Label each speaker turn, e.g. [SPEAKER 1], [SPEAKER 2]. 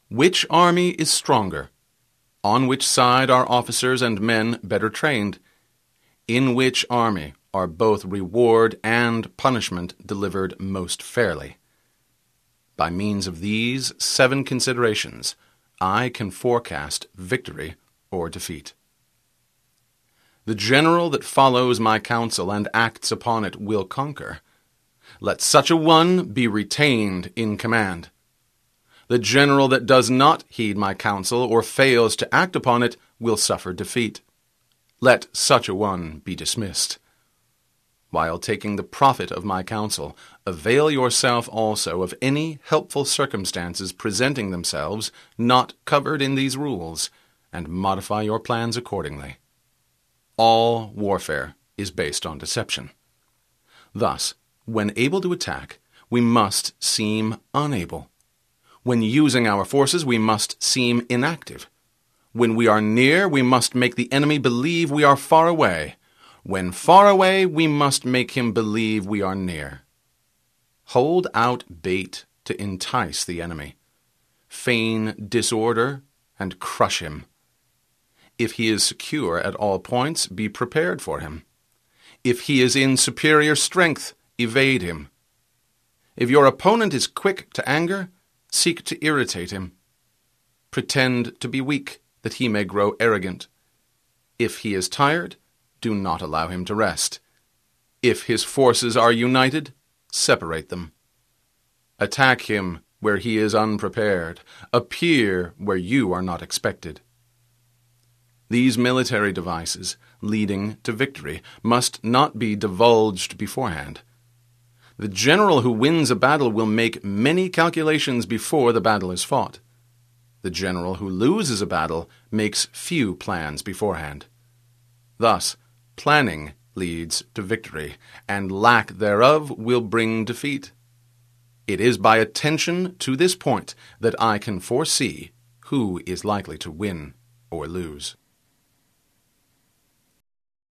[SPEAKER 1] Which army is stronger? On which side are officers and men better trained? In which army are both reward and punishment delivered most fairly? By means of these 7 considerations, I can forecast victory or defeat. The general that follows my counsel and acts upon it will conquer. Let such a one be retained in command. The general that does not heed my counsel or fails to act upon it will suffer defeat. Let such a one be dismissed. While taking the profit of my counsel, avail yourself also of any helpful circumstances presenting themselves not covered in these rules, and modify your plans accordingly. All warfare is based on deception. Thus, when able to attack, we must seem unable. When using our forces, we must seem inactive. When we are near, we must make the enemy believe we are far away. When far away, we must make him believe we are near. Hold out bait to entice the enemy. Feign disorder and crush him. If he is secure at all points, be prepared for him. If he is in superior strength, evade him. If your opponent is quick to anger, seek to irritate him. Pretend to be weak, that he may grow arrogant. If he is tired, do not allow him to rest. If his forces are united, separate them. Attack him where he is unprepared. Appear where you are not expected. These military devices, leading to victory, must not be divulged beforehand. The general who wins a battle will make many calculations before the battle is fought. The general who loses a battle makes few plans beforehand. Thus, planning leads to victory, and lack thereof will bring defeat. It is by attention to this point that I can foresee who is likely to win or lose.